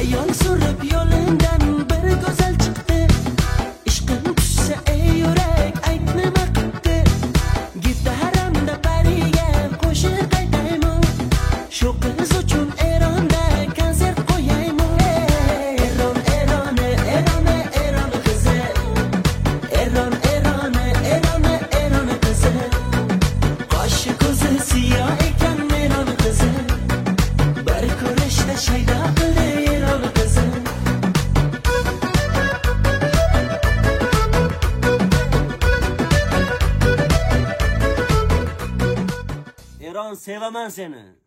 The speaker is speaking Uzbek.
ayol surib yo'limdan bir go'zal chiqdi. Ishqim tushsa ey yurak ayt nima qildi. Gitaramda bariga qo'shiq aytaymi? Shu qiz uchun Eronda konsert qo'yaymi? Eron qizi. Eron qizi. Qoshi ko'zi siyoh ekan Eron qizi. Bir ko'rishda shaydo qildi Eron qizi. Eron sevaman seni.